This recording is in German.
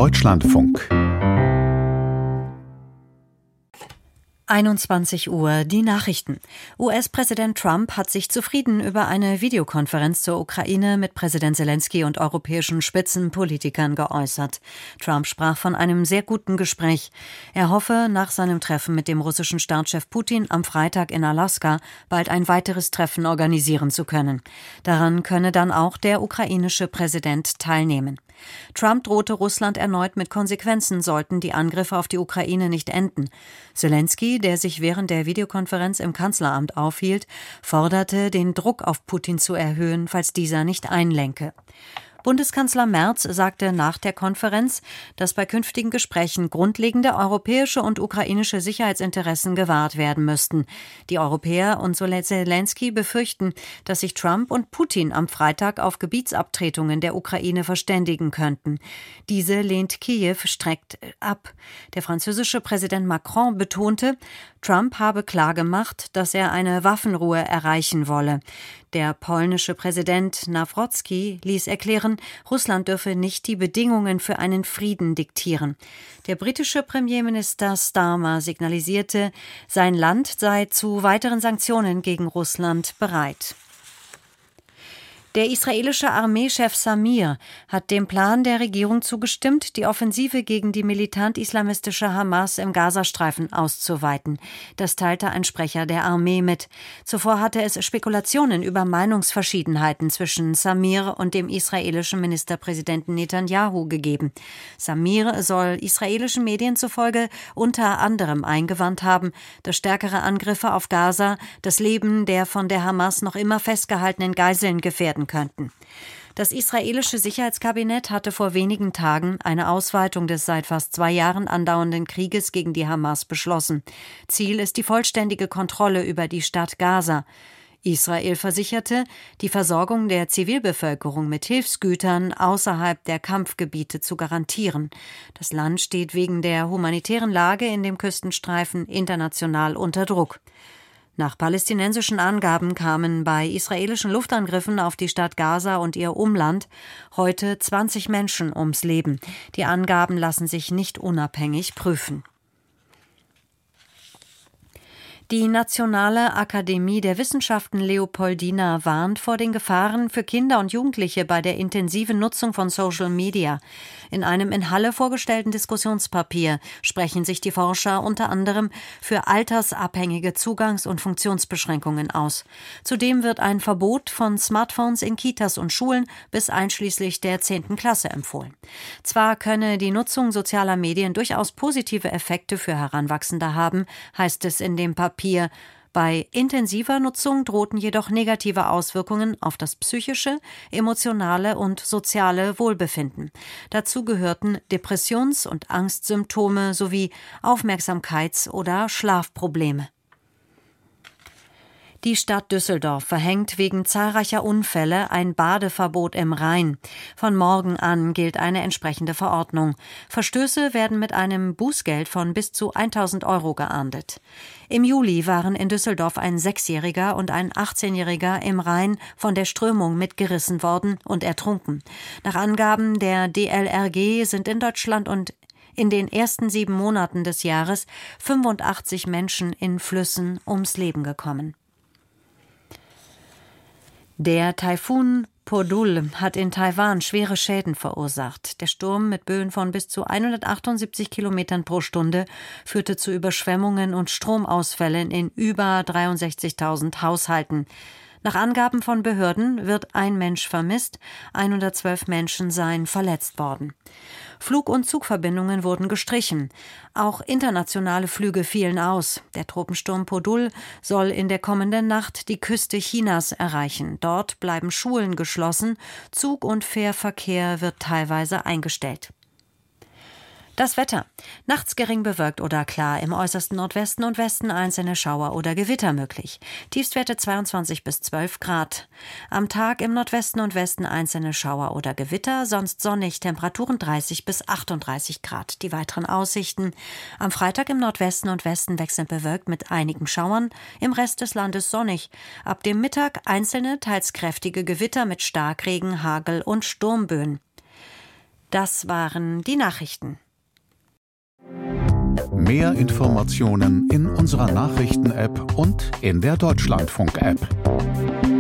Deutschlandfunk 21 Uhr, die Nachrichten. US-Präsident Trump hat sich zufrieden über eine Videokonferenz zur Ukraine mit Präsident Zelensky und europäischen Spitzenpolitikern geäußert. Trump sprach von einem sehr guten Gespräch. Er hoffe, nach seinem Treffen mit dem russischen Staatschef Putin am Freitag in Alaska bald ein weiteres Treffen organisieren zu können. Daran könne dann auch der ukrainische Präsident teilnehmen. Trump drohte Russland erneut mit Konsequenzen, sollten die Angriffe auf die Ukraine nicht enden. Zelensky, der sich während der Videokonferenz im Kanzleramt aufhielt, forderte, den Druck auf Putin zu erhöhen, falls dieser nicht einlenke. Bundeskanzler Merz sagte nach der Konferenz, dass bei künftigen Gesprächen grundlegende europäische und ukrainische Sicherheitsinteressen gewahrt werden müssten. Die Europäer und Zelensky befürchten, dass sich Trump und Putin am Freitag auf Gebietsabtretungen der Ukraine verständigen könnten. Diese lehnt Kiew strikt ab. Der französische Präsident Macron betonte, Trump habe klargemacht, dass er eine Waffenruhe erreichen wolle. Der polnische Präsident Nawrocki ließ erklären, Russland dürfe nicht die Bedingungen für einen Frieden diktieren. Der britische Premierminister Starmer signalisierte, sein Land sei zu weiteren Sanktionen gegen Russland bereit. Der israelische Armeechef Samir hat dem Plan der Regierung zugestimmt, die Offensive gegen die militant-islamistische Hamas im Gazastreifen auszuweiten. Das teilte ein Sprecher der Armee mit. Zuvor hatte es Spekulationen über Meinungsverschiedenheiten zwischen Samir und dem israelischen Ministerpräsidenten Netanyahu gegeben. Samir soll israelischen Medien zufolge unter anderem eingewandt haben, dass stärkere Angriffe auf Gaza das Leben der von der Hamas noch immer festgehaltenen Geiseln gefährden könnten. Das israelische Sicherheitskabinett hatte vor wenigen Tagen eine Ausweitung des seit fast 2 Jahren andauernden Krieges gegen die Hamas beschlossen. Ziel ist die vollständige Kontrolle über die Stadt Gaza. Israel versicherte, die Versorgung der Zivilbevölkerung mit Hilfsgütern außerhalb der Kampfgebiete zu garantieren. Das Land steht wegen der humanitären Lage in dem Küstenstreifen international unter Druck. Nach palästinensischen Angaben kamen bei israelischen Luftangriffen auf die Stadt Gaza und ihr Umland heute 20 Menschen ums Leben. Die Angaben lassen sich nicht unabhängig prüfen. Die Nationale Akademie der Wissenschaften Leopoldina warnt vor den Gefahren für Kinder und Jugendliche bei der intensiven Nutzung von Social Media. In einem in Halle vorgestellten Diskussionspapier sprechen sich die Forscher unter anderem für altersabhängige Zugangs- und Funktionsbeschränkungen aus. Zudem wird ein Verbot von Smartphones in Kitas und Schulen bis einschließlich der 10. Klasse empfohlen. Zwar könne die Nutzung sozialer Medien durchaus positive Effekte für Heranwachsende haben, heißt es in dem Papier. Bei intensiver Nutzung drohten jedoch negative Auswirkungen auf das psychische, emotionale und soziale Wohlbefinden. Dazu gehörten Depressions- und Angstsymptome sowie Aufmerksamkeits- oder Schlafprobleme. Die Stadt Düsseldorf verhängt wegen zahlreicher Unfälle ein Badeverbot im Rhein. Von morgen an gilt eine entsprechende Verordnung. Verstöße werden mit einem Bußgeld von bis zu 1.000 € geahndet. Im Juli waren in Düsseldorf ein 6-Jähriger und ein 18-Jähriger im Rhein von der Strömung mitgerissen worden und ertrunken. Nach Angaben der DLRG sind in Deutschland und in den ersten 7 Monaten des Jahres 85 Menschen in Flüssen ums Leben gekommen. Der Taifun Podul hat in Taiwan schwere Schäden verursacht. Der Sturm mit Böen von bis zu 178 Kilometern pro Stunde führte zu Überschwemmungen und Stromausfällen in über 63.000 Haushalten. Nach Angaben von Behörden wird ein Mensch vermisst, 112 Menschen seien verletzt worden. Flug- und Zugverbindungen wurden gestrichen. Auch internationale Flüge fielen aus. Der Tropensturm Podul soll in der kommenden Nacht die Küste Chinas erreichen. Dort bleiben Schulen geschlossen. Zug- und Fährverkehr wird teilweise eingestellt. Das Wetter. Nachts gering bewölkt oder klar, im äußersten Nordwesten und Westen einzelne Schauer oder Gewitter möglich. Tiefstwerte 22 bis 12 Grad. Am Tag im Nordwesten und Westen einzelne Schauer oder Gewitter, sonst sonnig, Temperaturen 30 bis 38 Grad. Die weiteren Aussichten. Am Freitag im Nordwesten und Westen wechselnd bewölkt mit einigen Schauern, im Rest des Landes sonnig. Ab dem Mittag einzelne, teils kräftige Gewitter mit Starkregen, Hagel und Sturmböen. Das waren die Nachrichten. Mehr Informationen in unserer Nachrichten-App und in der Deutschlandfunk-App.